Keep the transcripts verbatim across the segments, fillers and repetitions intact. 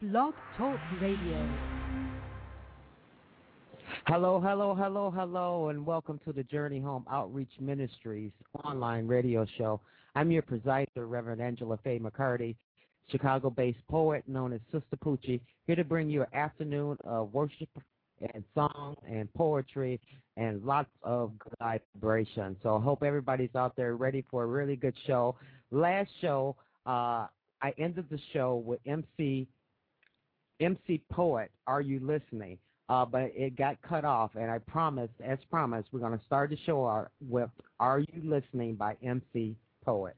Blog Talk Radio. Hello, hello, hello, hello, and welcome to the Journey Home Outreach Ministries online radio show. I'm your presider, Reverend Angela Faye McCarty, Chicago-based poet known as Sister Poochie, here to bring you an afternoon of worship and song and poetry and lots of good vibration. So I hope everybody's out there ready for a really good show. Last show, uh, I ended the show with M C M C Poet, Are You Listening? Uh, but it got cut off, and I promised, as promised, we're going to start the show with Are You Listening by M C Poet.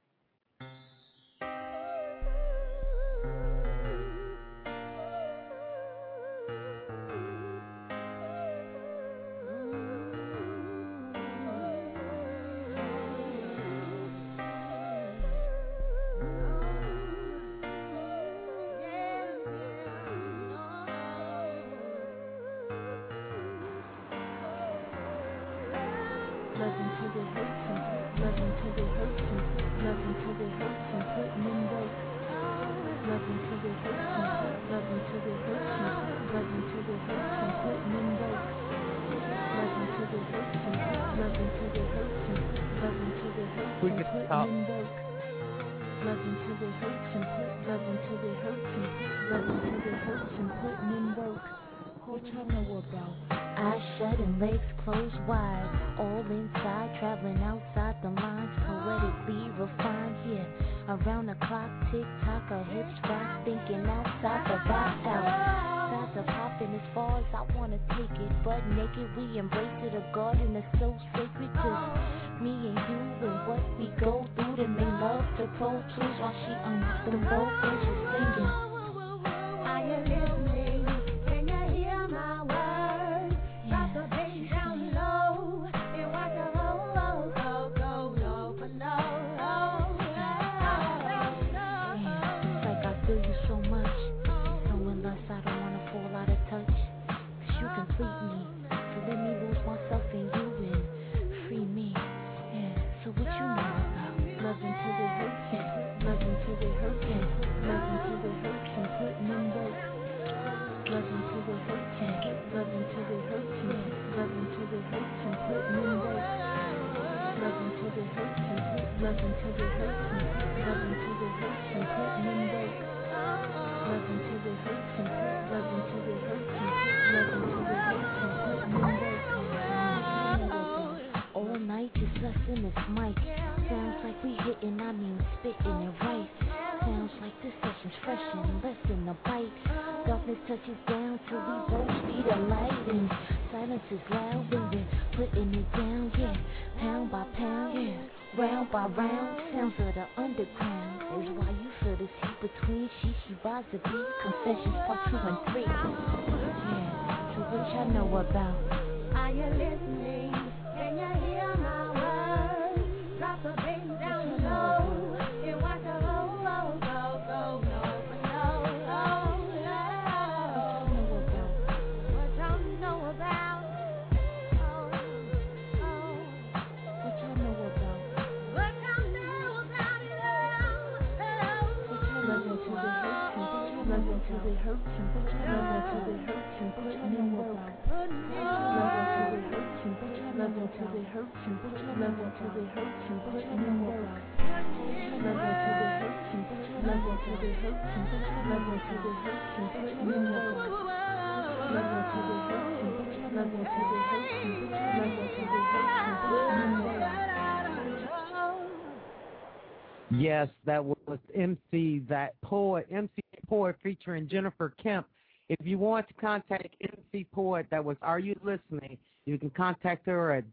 Yes, that was M C, that poet, M C Poet featuring Jennifer Kemp. If you want to contact M C Poet, that was Are You Listening? You can contact her at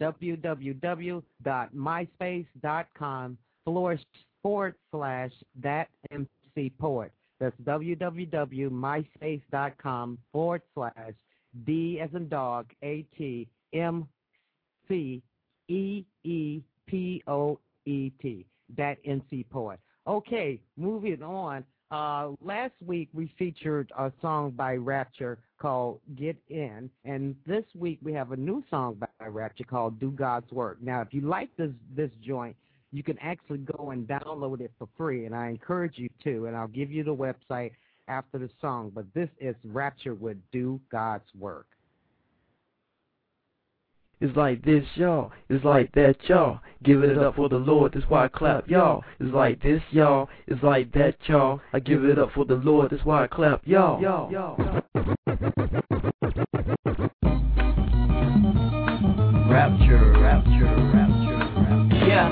www.myspace.com forward slash that M C Poet. That's www.myspace.com forward slash D as in dog, A T M C E E P O E T. That M C Poet. Okay, moving on. Uh, last week we featured a song by Rapture called Get In, and this week we have a new song by Rapture called Do God's Work. Now, if you like this this joint, you can actually go and download it for free, and I encourage you to, and I'll give you the website after the song. But this is Rapture with Do God's Work. It's like this, y'all. It's like that, y'all. Give it up for the Lord, that's why I clap, y'all. It's like this, y'all. It's like that, y'all. I give it up for the Lord, that's why I clap, y'all. Rapture, rapture, rapture, rapture. Yeah,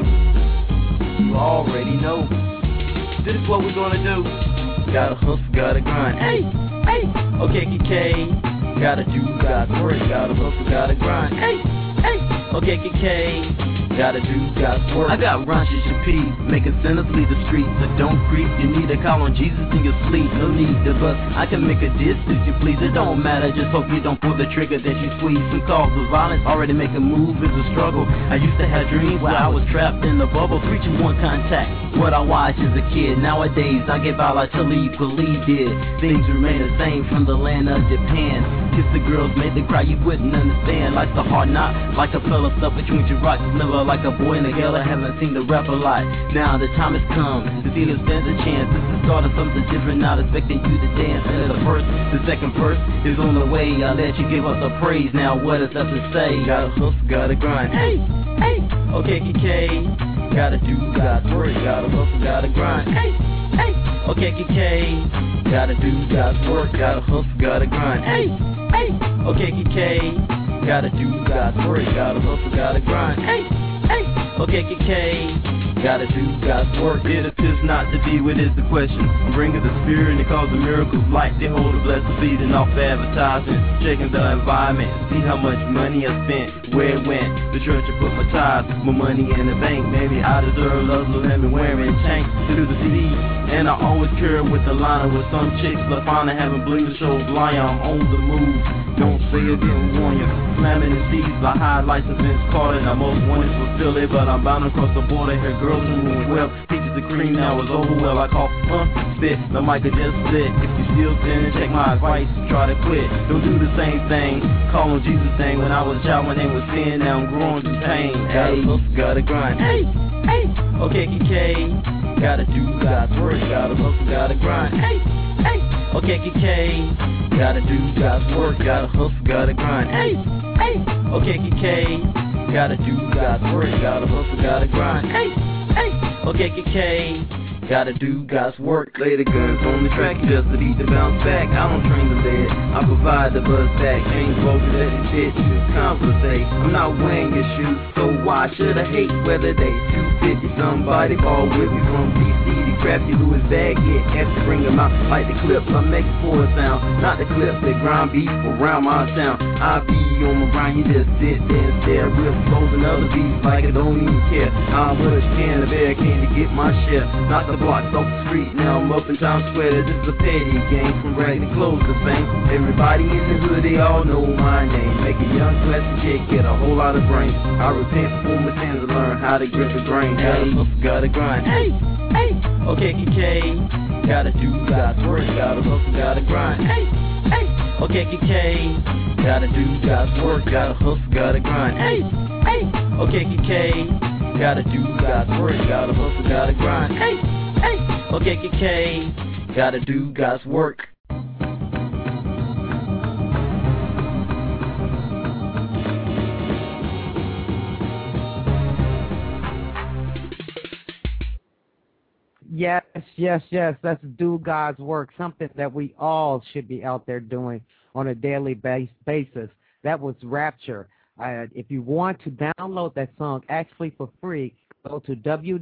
you already know. This is what we're gonna do. Gotta hustle, gotta grind. Hey, hey. Okay, K K. Gotta do God's work. Gotta hustle, gotta grind. Hey, hey. Okay, K K. Gotta do God's work. I got raunchy P, making sinners leave the streets. So don't creep, you need to call on Jesus in your sleep. No need to bust, I can make a diss if you please. It don't matter, just hope you don't pull the trigger that you squeeze. Some cause of violence, already make a move is a struggle. I used to have dreams where I was trapped in the bubble, preaching one contact. What I watched as a kid, nowadays I get all I tell you believe it. Things remain the same from the land of Japan. Kiss the girls, made the cry, you wouldn't understand. Life's a hard knot, like a fella stuck between two rocks. Never like a boy and a girl, I haven't seen the rap a lot. Now the time has come to see if there's a chance. This is the start of something different, not expecting you to dance. And the first, the second verse is on the way. I'll let you give up the praise. Now what is left to say? Gotta hustle, gotta grind. Hey, hey. Okay, K K. Gotta do God's work. Gotta hustle, gotta grind. Hey, hey. Okay, K K. Gotta do God's work. Gotta hustle, gotta grind. Hey, hey. Okay, K K. Gotta do God's work. Gotta hustle, gotta grind. Hey, hey. Okay, K K. Gotta do God's work. It appears not to be what is the question. I'm bringing the spirit and cause the miracles like they hold a blessed feeding off the advertising, checking the environment, see how much money I spent, where it went. The church I put my tithes, my money in the bank. Maybe I deserve love, lemon wearing tanks to do the C D. And I always carry with the liner with some chicks, but finally having bling the shows lying. I'm on the move. Don't say I didn't warn you. Slamming the seas by high license Vince Carter. I most wanted to fulfill it, but I'm bound across the border. Here girls in room twelve, peaches and cream, now it's over well. I call huh, spit, the mic is just split. If you still sinning, take my advice, try to quit. Don't do the same thing, call on Jesus thing. When I was a child, my name was sin, now I'm growing through pain. Hey, gotta grind. Hey, hey. Okay, K K. Gotta do God's work, gotta hustle, gotta grind. Hey, hey. Okay, K K. Gotta do God's work, gotta hustle, gotta grind. Hey, hey. Okay, K K. Gotta do God's work, gotta hustle, gotta grind. Hey, hey. Okay, K K. Gotta do God's work. Lay the guns on the track just to beat the bounce back. I don't train the lead, I provide the buzz back. Change focus, let it fit, compensate. I'm not wearing your shoes, so why should I hate whether they two fifty? Somebody ball with me from D C to Crafty Louis bag. Yeah, have to bring them out like the clips I make for a sound, not the clips that grind beef around my sound. I be on my grind, you just sit there and stare, real flows and other beats like I don't even care. How much can a bear can to get my share? Not the blocks off the street, now I'm up in Times Square. This is a petty game, from rag to clothes to fame. Everybody in the hood, they all know my name. Make a young classy chick get a whole lot of brains. I repent for my sins and learn how to grip the grain. Hey, gotta grind. Hey, hey. Okay, K K. Gotta do God's work, gotta hustle, gotta grind. Hey, hey. Okay, K K. Gotta do God's work, gotta hustle, gotta grind. Hey, hey. Okay, K K. Gotta do God's work, gotta hustle, gotta grind. Hey, hey. Okay, K K. Gotta do God's work. Yes, yes, yes. Let's do God's work, something that we all should be out there doing on a daily base, basis. That was Rapture. Uh, if you want to download that song actually for free, go to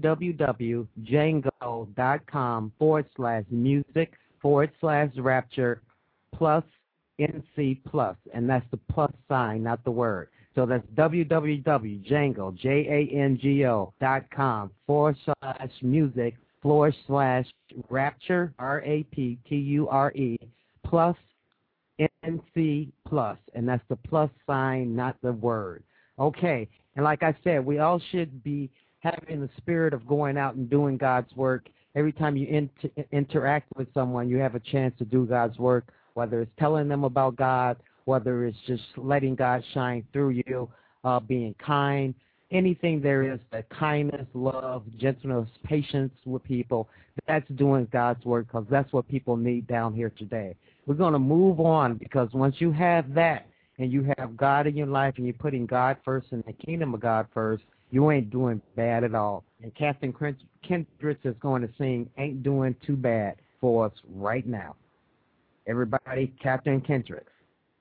www.django.com forward slash music forward slash rapture plus N C plus. And that's the plus sign, not the word. So that's www.django, J A N G O, dot com forward slash music forward slash rapture, R A P T U R E, plus N C plus, and that's the plus sign, not the word. Okay, and like I said, we all should be having the spirit of going out and doing God's work. Every time you inter- interact with someone, you have a chance to do God's work, whether it's telling them about God, whether it's just letting God shine through you, uh, being kind, anything there is, that kindness, love, gentleness, patience with people, that's doing God's work, because that's what people need down here today. We're going to move on, because once you have that and you have God in your life and you're putting God first and the kingdom of God first, you ain't doing bad at all. And Catherine Kendricks is going to sing Ain't Doing Too Bad for us right now. Everybody, Catherine Kendricks.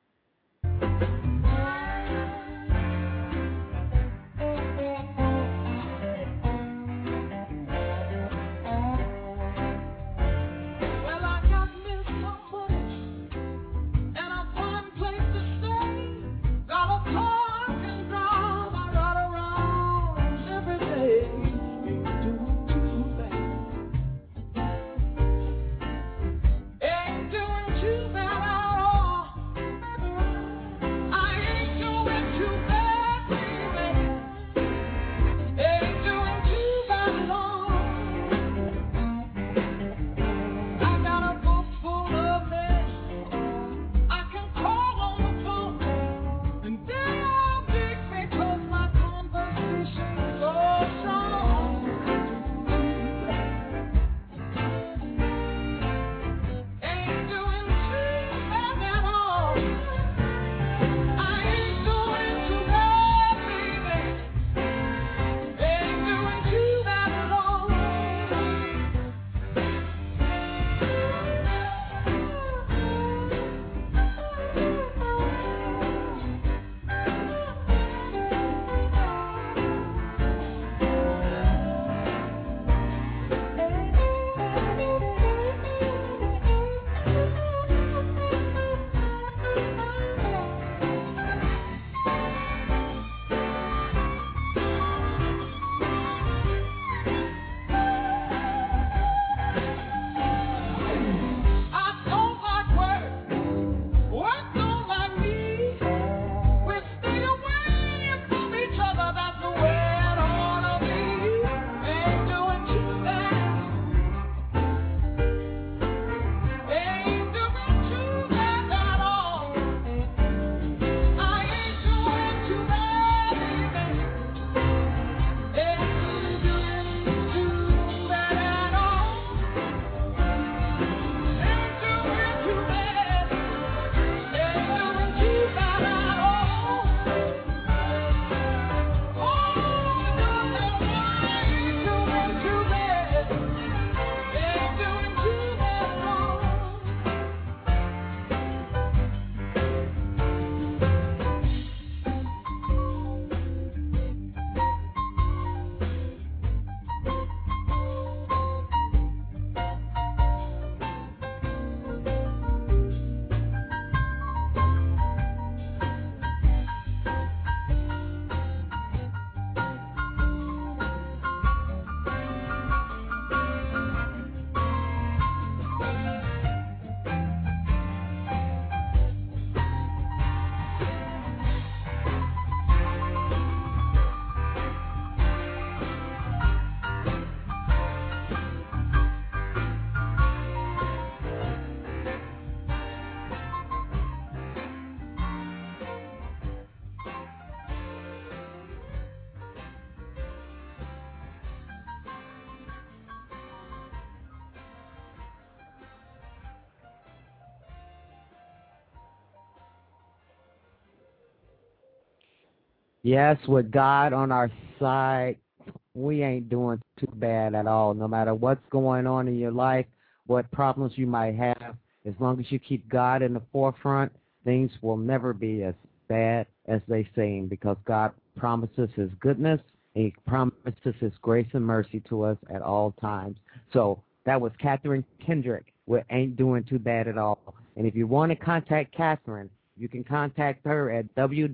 Yes, with God on our side, we ain't doing too bad at all. No matter what's going on in your life, what problems you might have, as long as you keep God in the forefront, things will never be as bad as they seem, because God promises his goodness, and he promises his grace and mercy to us at all times. So that was Catherine Kendrick with Ain't Doing Too Bad at All. And if you want to contact Catherine, you can contact her at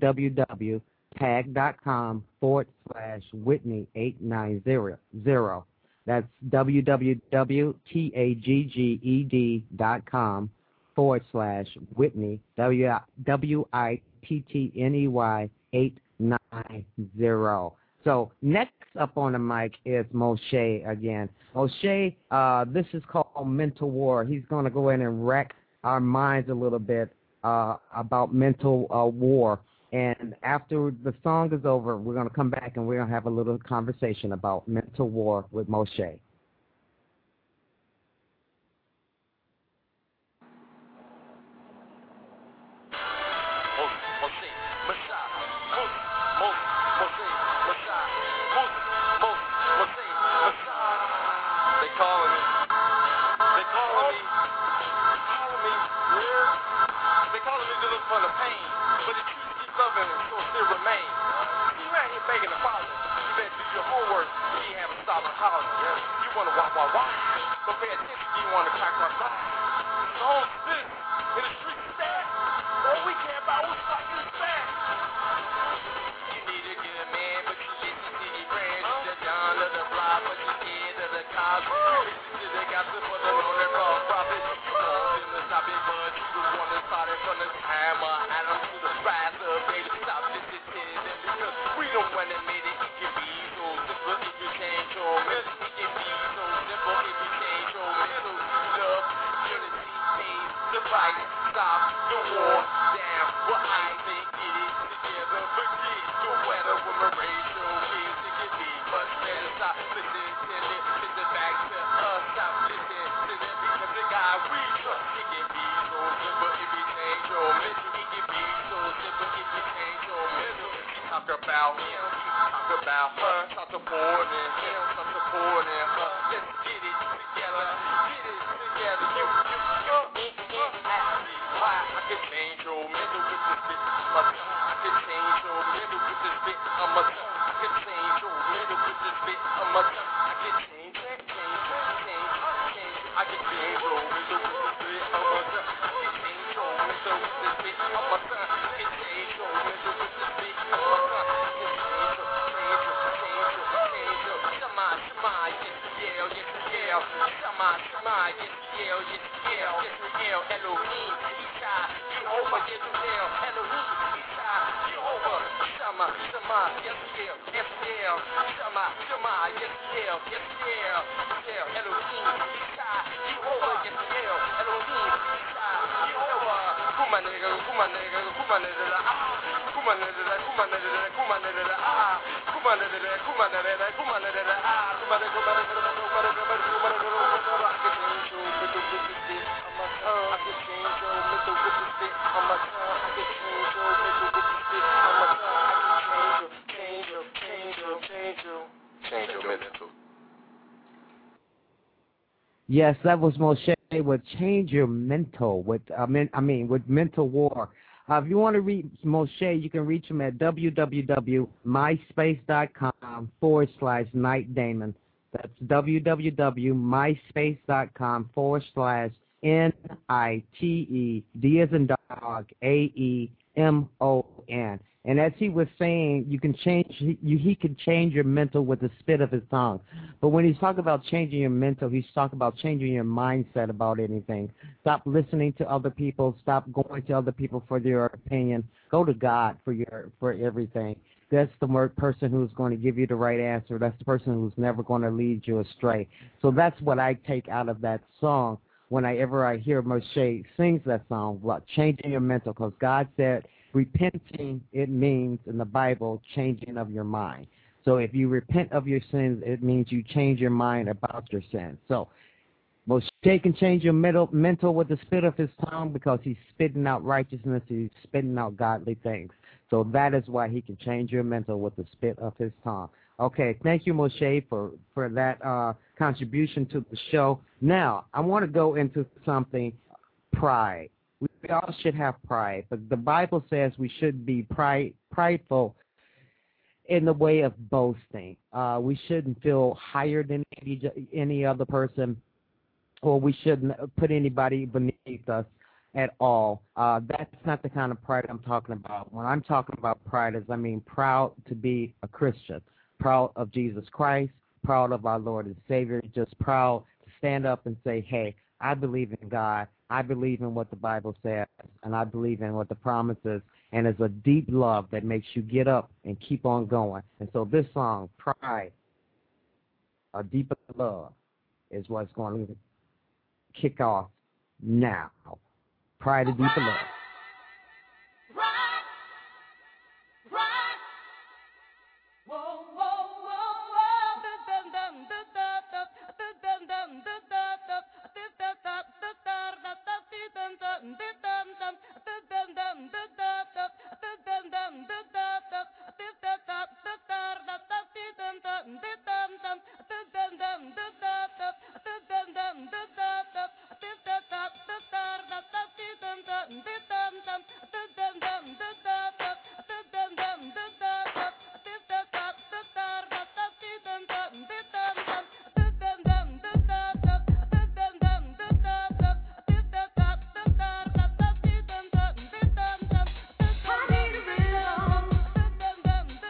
www. tag.com forward slash Whitney eight nine zero. That's www.tagged.com forward slash Whitney, W I T T N E Y eight nine zero. So next up on the mic is Moshe again. Moshe, uh, this is called Mental War. He's going to go in and wreck our minds a little bit uh, about mental uh, war. And after the song is over, we're going to come back and we're going to have a little conversation about mental war with Moshe. Yes, that was Moshe with Change Your Mental, with uh, men, I mean, with Mental War. Uh, if you want to reach Moshe, you can reach him at www.myspace.com forward slash Night Damon. That's www.myspace.com forward slash N I T E, D as in dog, A E M O N. And as he was saying, you can change. He, you, he can change your mental with the spit of his tongue. But when he's talking about changing your mental, he's talking about changing your mindset about anything. Stop listening to other people. Stop going to other people for their opinion. Go to God for your for everything. That's the person who's going to give you the right answer. That's the person who's never going to lead you astray. So that's what I take out of that song whenever I hear Moshe sings that song, about changing your mental, because God said, repenting, it means in the Bible, changing of your mind. So if you repent of your sins, it means you change your mind about your sins. So Moshe can change your mental, mental with the spit of his tongue because he's spitting out righteousness, he's spitting out godly things. So that is why he can change your mental with the spit of his tongue. Okay, thank you, Moshe, for, for that uh, contribution to the show. Now, I want to go into something, pride. We all should have pride, but the Bible says we should be pride, prideful in the way of boasting. Uh, we shouldn't feel higher than any, any other person, or we shouldn't put anybody beneath us at all. Uh, that's not the kind of pride I'm talking about. When I'm talking about pride, is I mean proud to be a Christian, proud of Jesus Christ, proud of our Lord and Savior, just proud to stand up and say, hey, I believe in God. I believe in what the Bible says, and I believe in what the promise is, and it's a deep love that makes you get up and keep on going. And so this song, Pride, A Deeper Love, is what's going to kick off now. Pride, A Deeper Love. Dum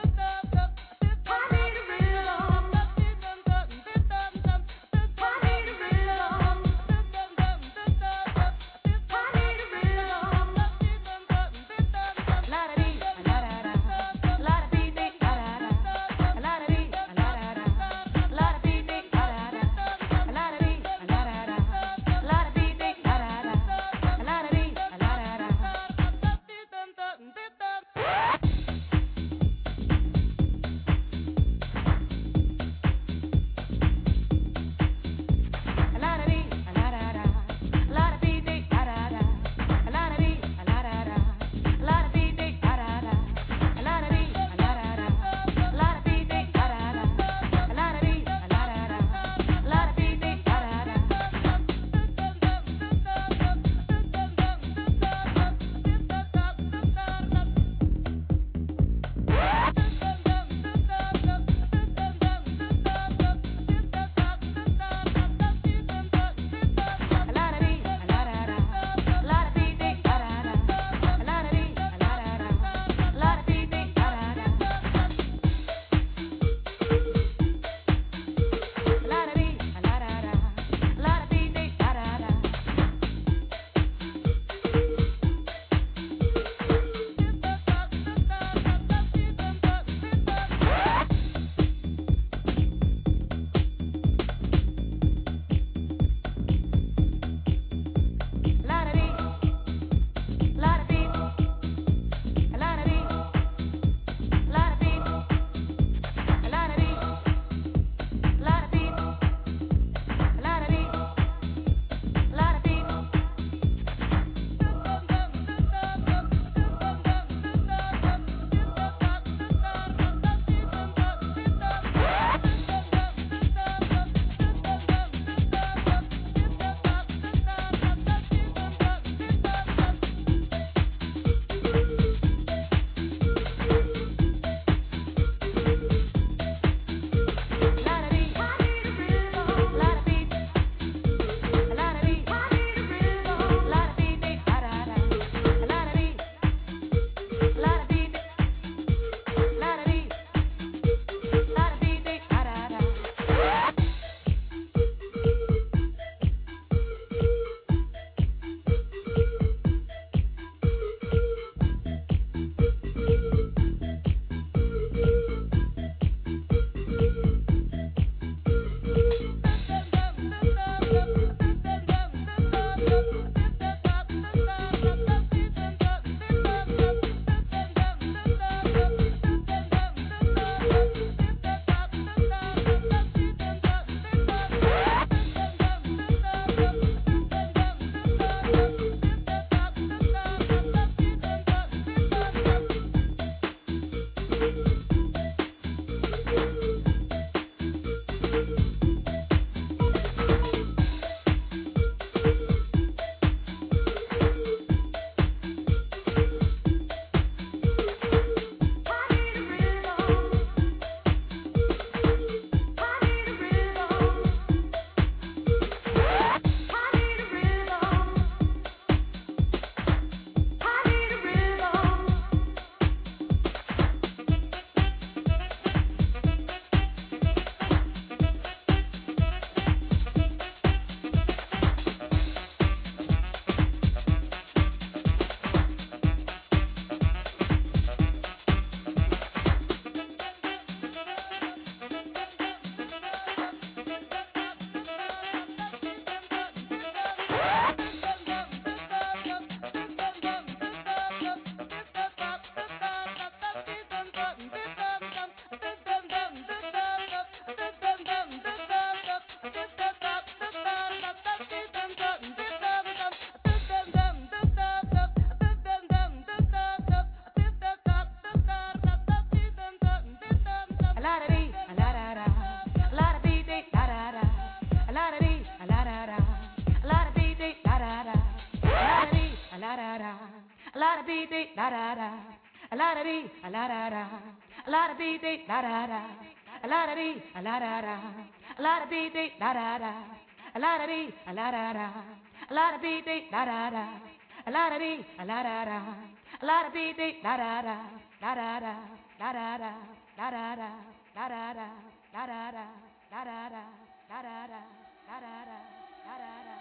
la da da, a la da be de la da da, a la da be a la da da, a la da be de la da da, a la da be a la da da, a la da be de la da da, a la da be a la da da, a la da be de la da da, a la da be a la da da, a la da be de la da da, la da da, la da da, la da da, la da da, la da da, la da da, la da da, la da da, la da da.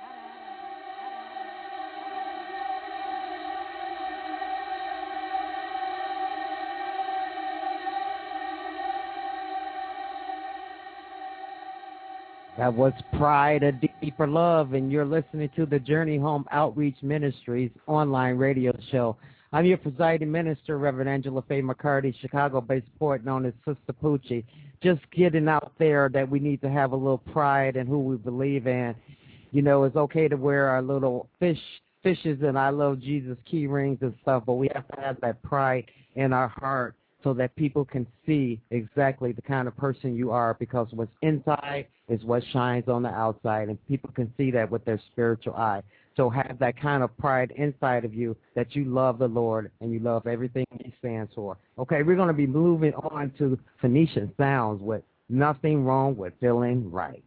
That was Pride, a Deeper Love, and you're listening to the Journey Home Outreach Ministries online radio show. I'm your presiding minister, Reverend Angela Faye McCarty, Chicago-based poet known as Sister Poochie. Just getting out there that we need to have a little pride in who we believe in. You know, it's okay to wear our little fish, fishes and I Love Jesus key rings and stuff, but we have to have that pride in our heart so that people can see exactly the kind of person you are, because what's inside is what shines on the outside, and people can see that with their spiritual eye. So have that kind of pride inside of you that you love the Lord and you love everything He stands for. Okay, we're going to be moving on to Phoenician Sounds with Nothing Wrong with Feeling Right.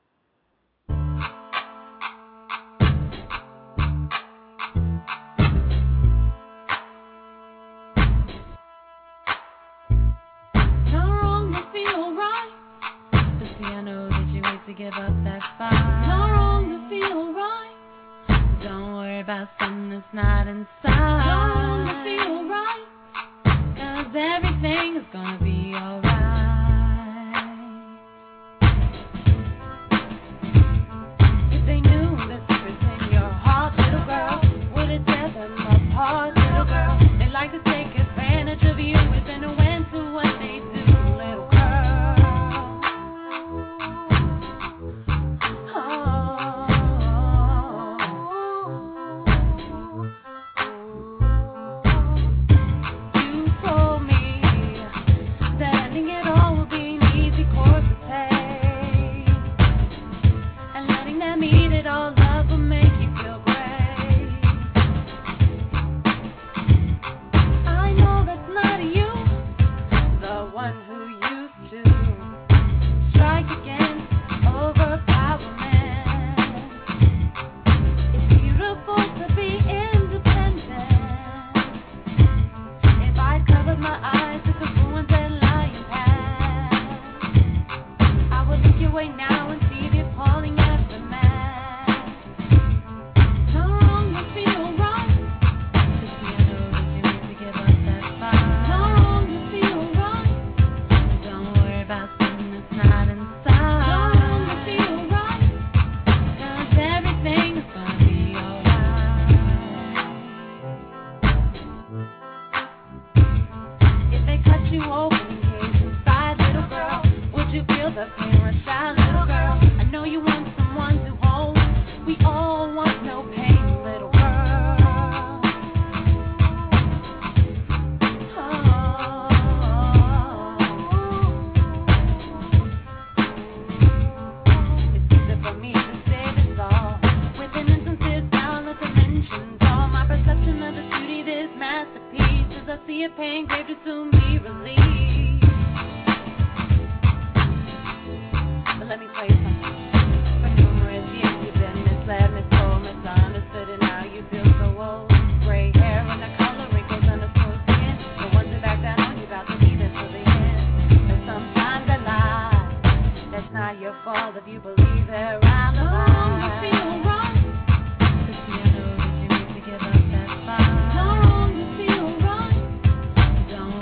Give up that fight. Not wrong to feel right. Don't worry about something that's not inside. Not wrong to feel right. 'Cause everything is gonna be alright. If they knew the secrets in your heart, little girl, would it tear them apart, little girl? They like to take advantage of you within a win to what they do, little girl.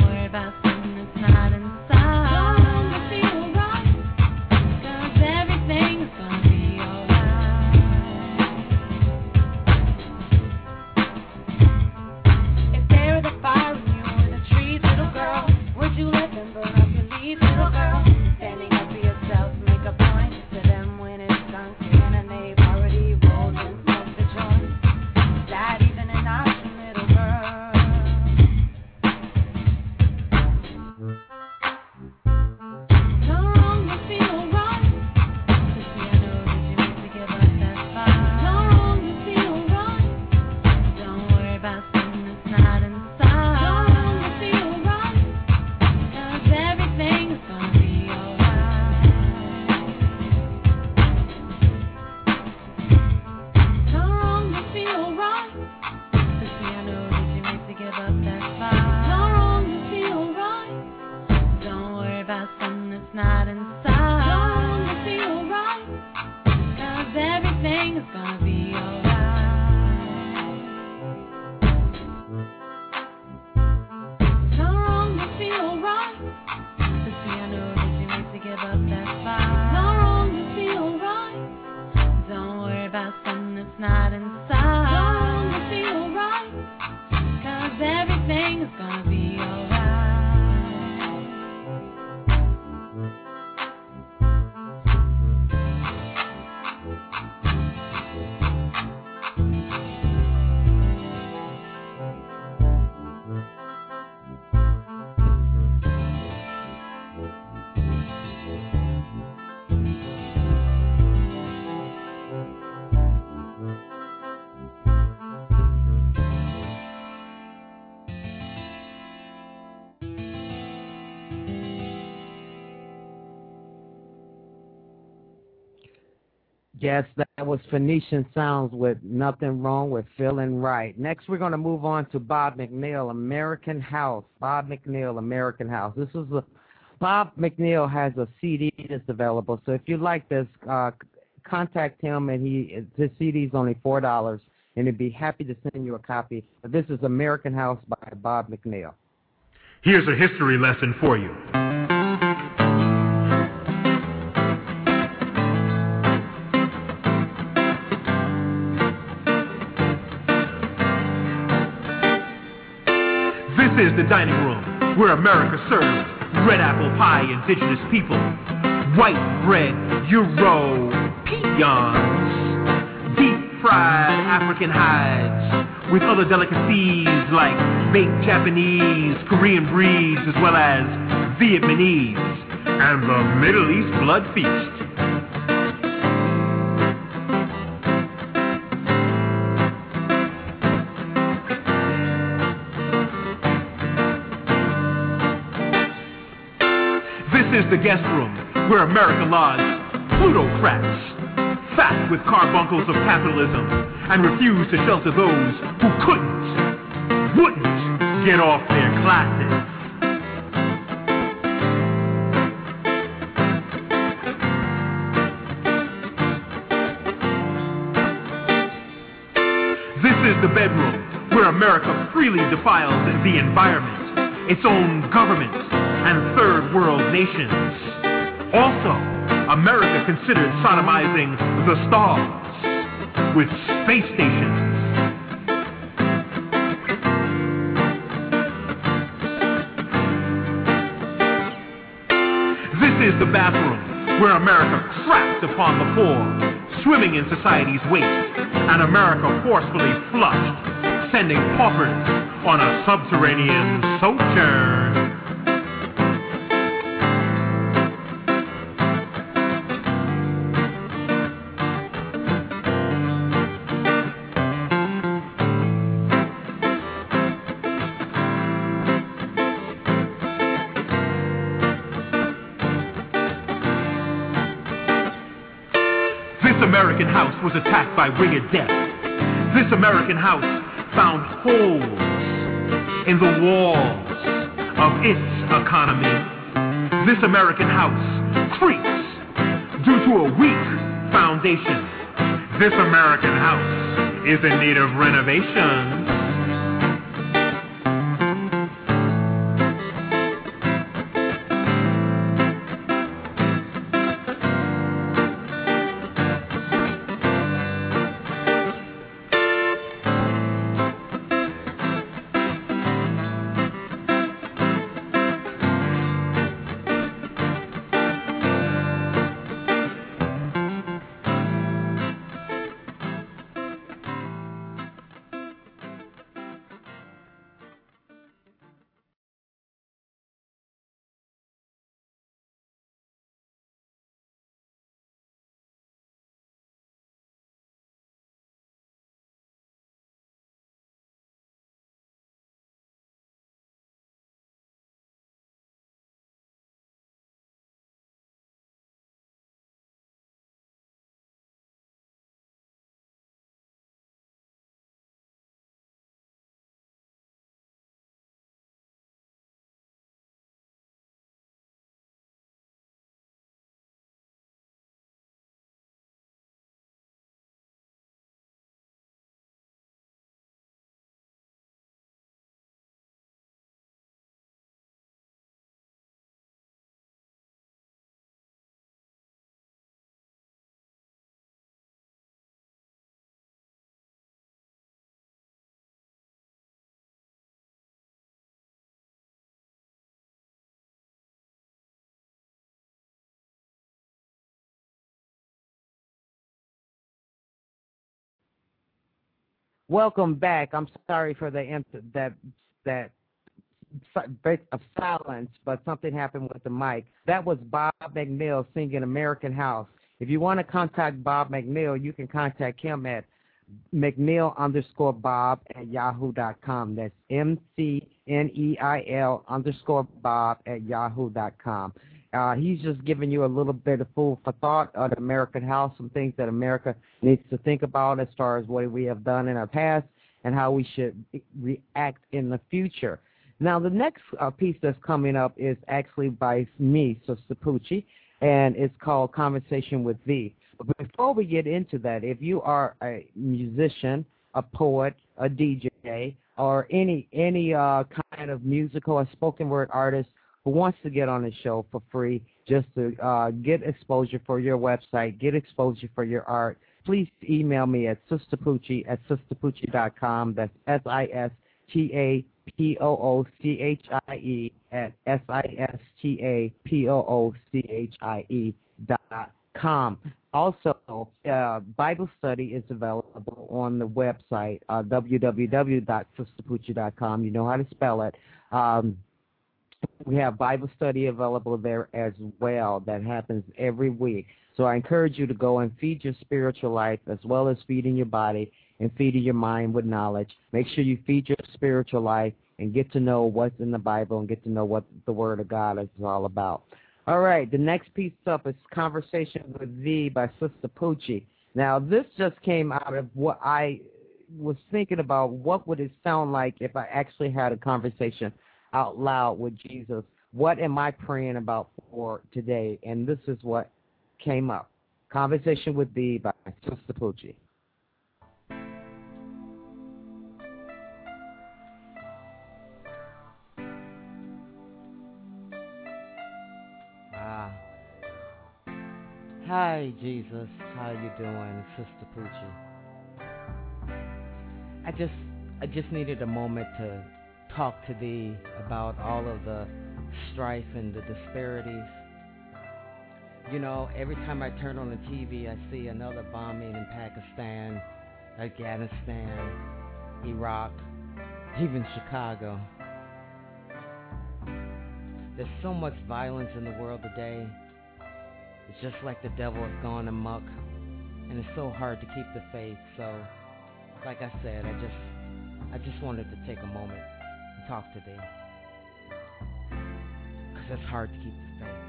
Everything Yes, that was Phoenician Sounds with Nothing Wrong with Feeling Right. Next, we're going to move on to Bob McNeil, American House. Bob McNeil, American House. This is a, Bob McNeil has a C D that's available. So if you like this, uh, contact him, and he his C D is only four dollars, and he'd be happy to send you a copy. But this is American House by Bob McNeil. Here's a history lesson for you. This is the dining room where America served red apple pie, indigenous people, white bread, Euro, peons, deep-fried African hides, with other delicacies like baked Japanese, Korean breeds, as well as Vietnamese, and the Middle East blood feast. This is the guest room where America lodged plutocrats, fat with carbuncles of capitalism, and refused to shelter those who couldn't, wouldn't get off their classes. This is the bedroom where America freely defiles the environment, its own government, and third world nations. Also, America considered sodomizing the stars with space stations. This is the bathroom where America crapped upon the poor, swimming in society's waste, and America forcefully flushed, sending paupers on a subterranean sojourn. American house was attacked by winged death. This American house found holes in the walls of its economy. This American house creaks due to a weak foundation. This American house is in need of renovation. Welcome back. I'm sorry for the that that break of silence, but something happened with the mic. That was Bob McNeil singing American House. If you want to contact Bob McNeil, you can contact him at McNeil underscore Bob at yahoo dot com. That's M C N E I L underscore Bob at yahoo dot com. Uh, he's just giving you a little bit of food for thought on American House, some things that America needs to think about as far as what we have done in our past and how we should react in the future. Now, the next uh, piece that's coming up is actually by me, Sister Poochie, and it's called Conversation with Thee. But before we get into that, if you are a musician, a poet, a D J, or any any uh, kind of musical or spoken word artist who wants to get on the show for free just to uh, get exposure for your website, get exposure for your art, please email me at sisterpoochie at sisterpoochie dot com. That's S I S T A P O O C H I E at S I S T A P O O C H I E dot com. Also, uh, Bible study is available on the website, uh, w w w dot sisterpoochie dot com. You know how to spell it. Um, we have Bible study available there as well that happens every week. So I encourage you to go and feed your spiritual life as well as feeding your body and feeding your mind with knowledge. Make sure you feed your spiritual life and get to know what's in the Bible and get to know what the Word of God is all about. All right, the next piece up is Conversation with Thee by Sister Poochie. Now, this just came out of what I was thinking about. What would it sound like if I actually had a conversation out loud with Jesus? What am I praying about for today? And this is what came up. Conversation with Thee by Sister Poochie. Ah. Hi, Jesus. How you doing, Sister Poochie? I just, I just needed a moment to talk to Thee about all of the strife and the disparities. You know, every time I turn on the T V, I see another bombing in Pakistan, Afghanistan, Iraq, even Chicago. There's so much violence in the world today. It's just like the devil has gone amok, and it's so hard to keep the faith. So, like I said, I just, I just wanted to take a moment and talk to Thee, because it's hard to keep the faith.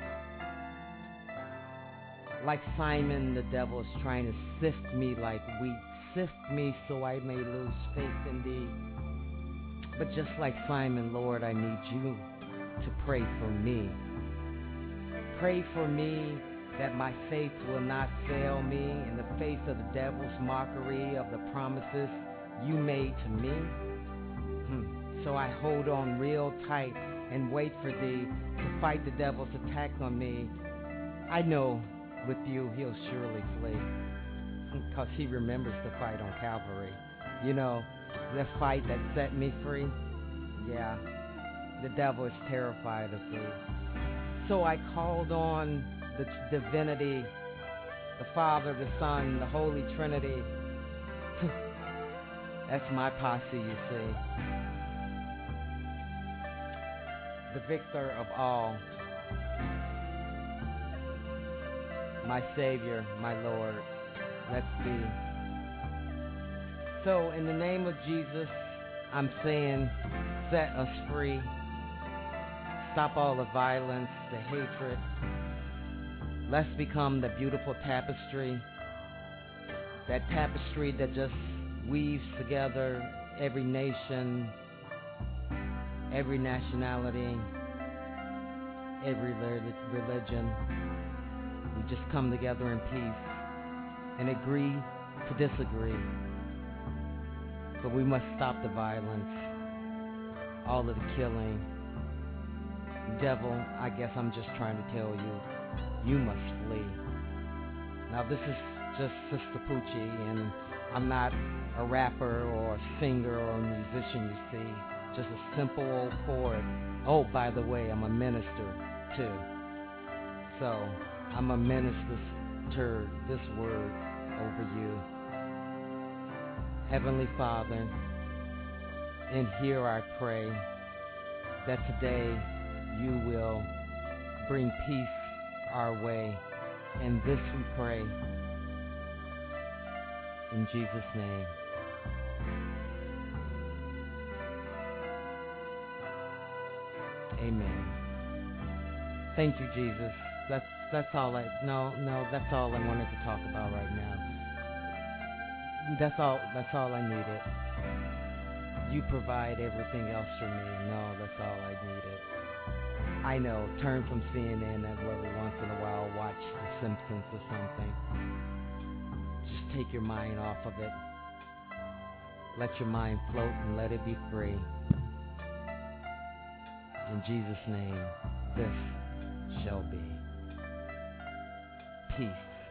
Like Simon, the devil is trying to sift me like wheat. Sift me so I may lose faith in Thee. But just like Simon, Lord, I need you to pray for me. Pray for me that my faith will not fail me in the face of the devil's mockery of the promises you made to me. Hmm. So I hold on real tight and wait for Thee to fight the devil's attack on me. I know with you he'll surely flee, because he remembers the fight on Calvary. You know, the fight that set me free? Yeah, the devil is terrified of Thee. So I called on the divinity, the Father, the Son, the Holy Trinity. That's my posse, you see. The victor of all. My Savior, my Lord, let's be. So, in the name of Jesus, I'm saying, set us free. Stop all the violence, the hatred. Let's become the beautiful tapestry. That tapestry that just weaves together every nation, every nationality, every religion. We just come together in peace and agree to disagree. But we must stop the violence, all of the killing. Devil, I guess I'm just trying to tell you, you must flee. Now this is just Sister Poochie, and I'm not a rapper or a singer or a musician, you see. Just a simple old poet. Oh, by the way, I'm a minister too. So I'm a minister to this word over you. Heavenly Father, in here I pray that today you will bring peace our way. And this we pray in Jesus' name. Amen. Thank you, Jesus. That's that's all I no no that's all I wanted to talk about right now. That's all that's all I needed. You provide everything else for me. No, that's all I needed. I know. Turn from C N N and every once in a while watch The Simpsons or something. Just take your mind off of it. Let your mind float and let it be free. In Jesus' name, this shall be. Peace.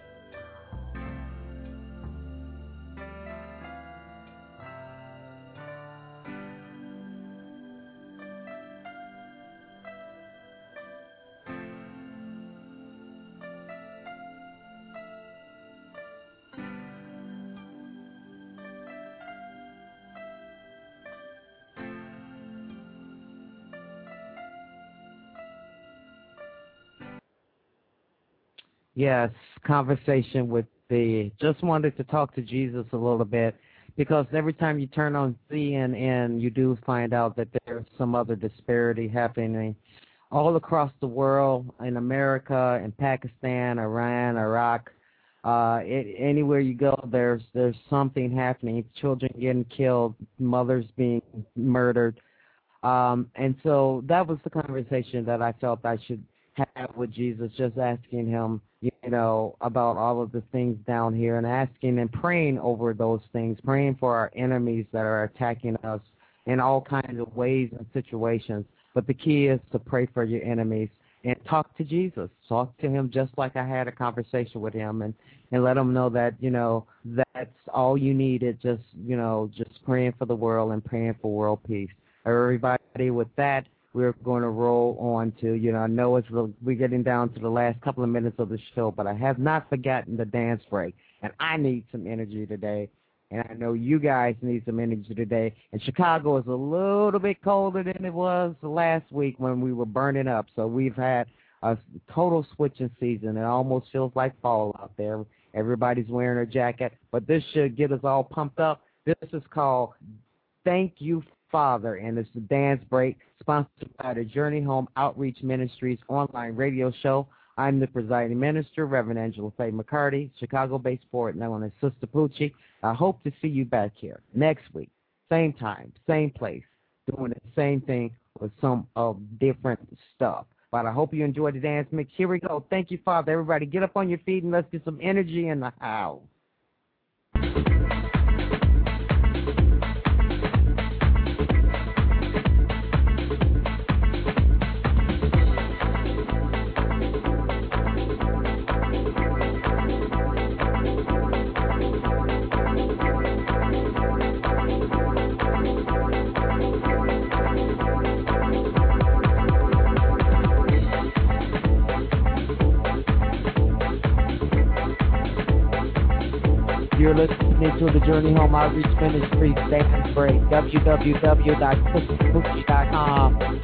Yes, conversation with the, just wanted to talk to Jesus a little bit, because every time you turn on C N N, you do find out that there's some other disparity happening all across the world, in America, in Pakistan, Iran, Iraq. Uh, it, anywhere you go, there's there's something happening. Children getting killed, mothers being murdered. Um, and so that was the conversation that I felt I should have with Jesus, just asking him, you know, about all of the things down here, and asking and praying over those things, praying for our enemies that are attacking us in all kinds of ways and situations. But the key is to pray for your enemies and talk to Jesus. Talk to him just like I had a conversation with him, and, and let him know that, you know, that's all you needed, just, you know, just praying for the world and praying for world peace. Everybody, with that, we're going to roll on to, you know, I know it's we're getting down to the last couple of minutes of the show, but I have not forgotten the dance break, and I need some energy today, and I know you guys need some energy today. And Chicago is a little bit colder than it was last week when we were burning up, so we've had a total switching season. It almost feels like fall out there. Everybody's wearing a jacket, but this should get us all pumped up. This is called Thank You, Father, and it's the dance break, sponsored by the Journey Home Outreach Ministries online radio show. I'm the presiding minister, Reverend Angela Faye McCarty, Chicago-based poet known as Sister Poochie. I hope to see you back here next week, same time, same place, doing the same thing with some of different stuff. But I hope you enjoyed the dance mix. Here we go. Thank you, Father. Everybody, get up on your feet and let's get some energy in the house. You're listening to the Journey Home Outreach Ministries dance break, w w w dot sister poochie dot com.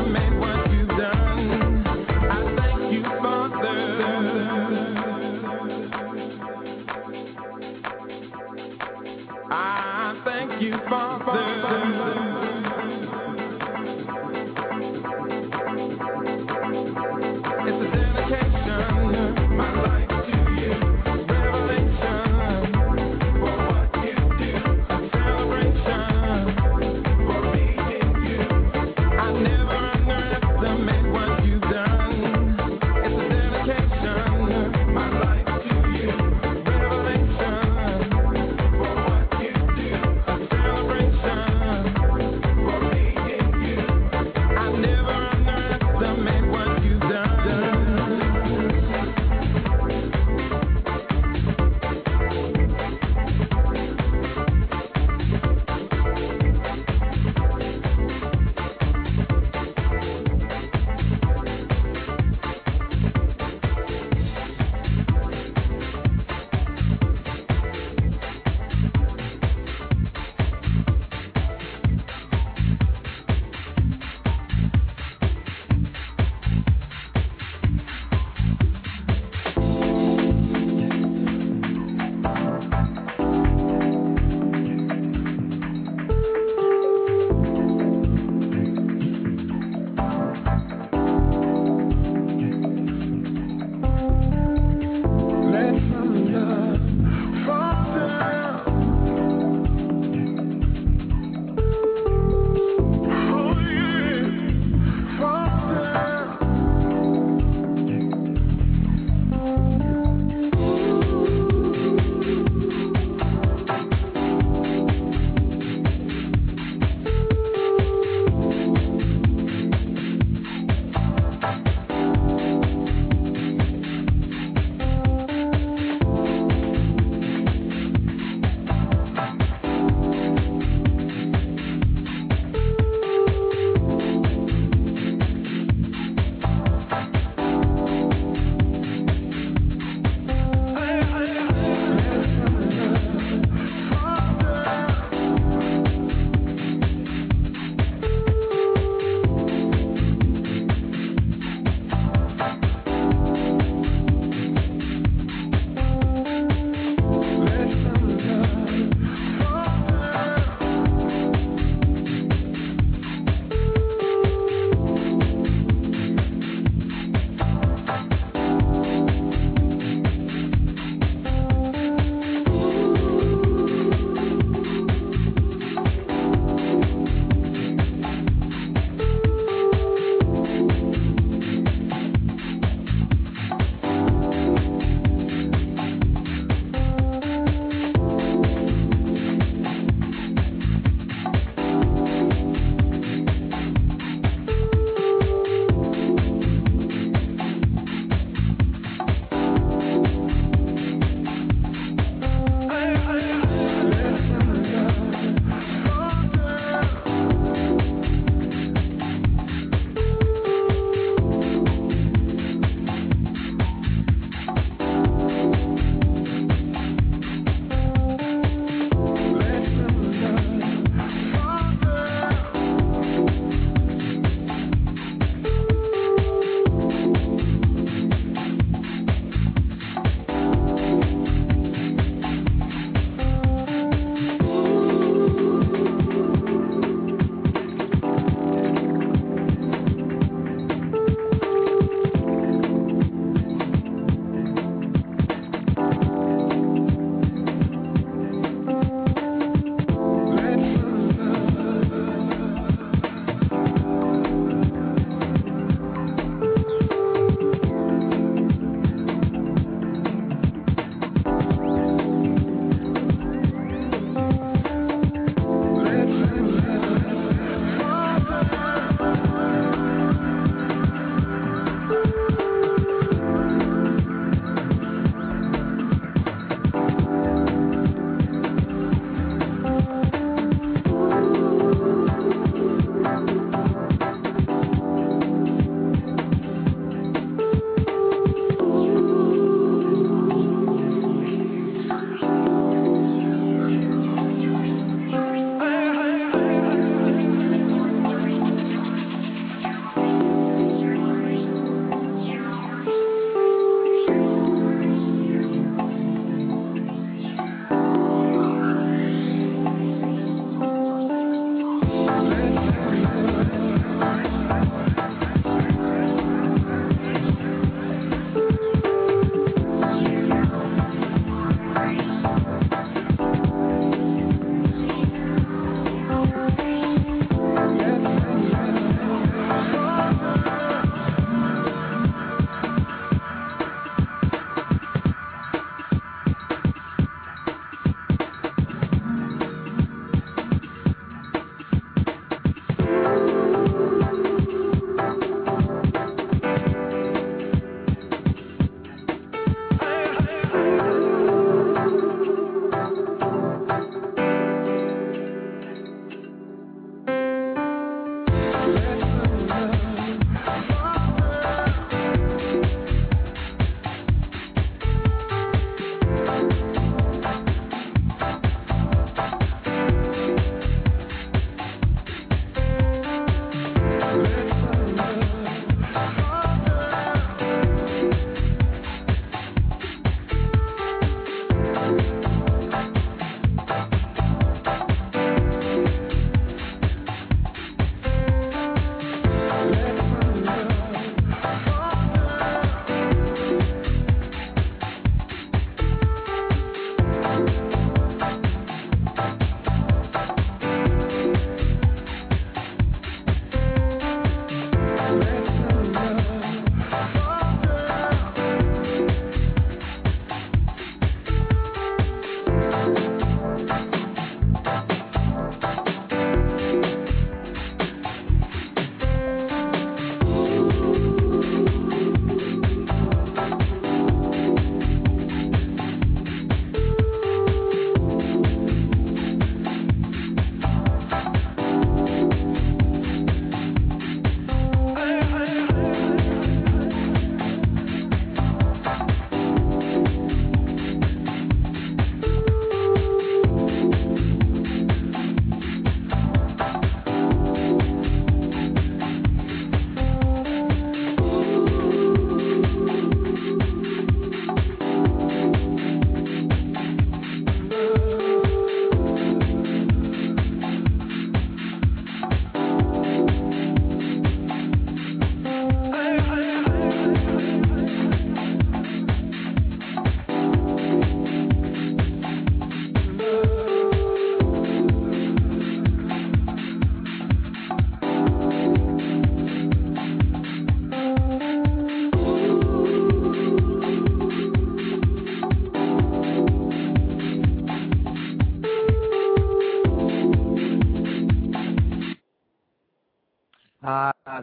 Never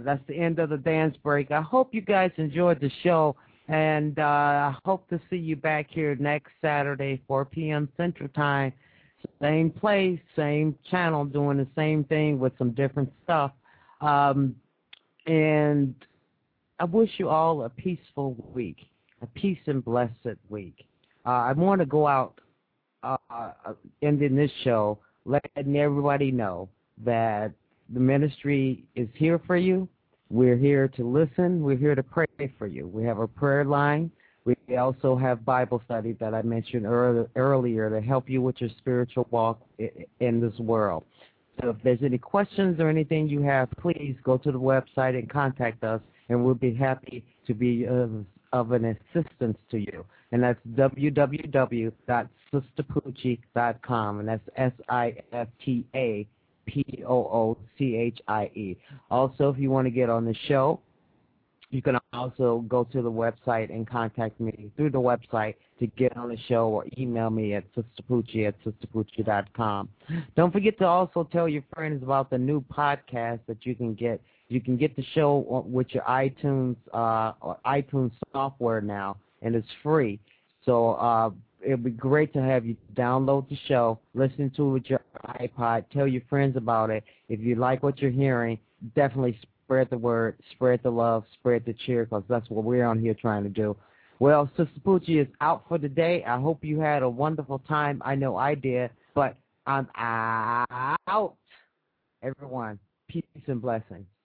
that's the end of the dance break. I hope you guys enjoyed the show, and uh, I hope to see you back here next Saturday, four p.m. Central Time. Same place, same channel, doing the same thing with some different stuff. Um, and I wish you all a peaceful week, a peace and blessed week. Uh, I want to go out uh, ending this show, letting everybody know that the ministry is here for you. We're here to listen. We're here to pray for you. We have a prayer line. We also have Bible study that I mentioned earlier, earlier to help you with your spiritual walk in this world. So if there's any questions or anything you have, please go to the website and contact us, and we'll be happy to be of, of an assistance to you. And that's w w w dot sister poochie dot com, and that's S I S T A P O O C H I E. Also, if you want to get on the show, you can also go to the website and contact me through the website to get on the show, or email me at sisterpoochie at sisterpoochie dot com. Don't forget to also tell your friends about the new podcast that you can get. You can get the show with your iTunes uh, or iTunes software now, and it's free. So uh, it would be great to have you download the show, listen to it with your iPod, tell your friends about it. If you like what you're hearing, definitely spread the word, spread the love, spread the cheer, because that's what we're on here trying to do. Well, Sister Poochie is out for the day. I hope you had a wonderful time. I know I did, but I'm out. Everyone, peace and blessings.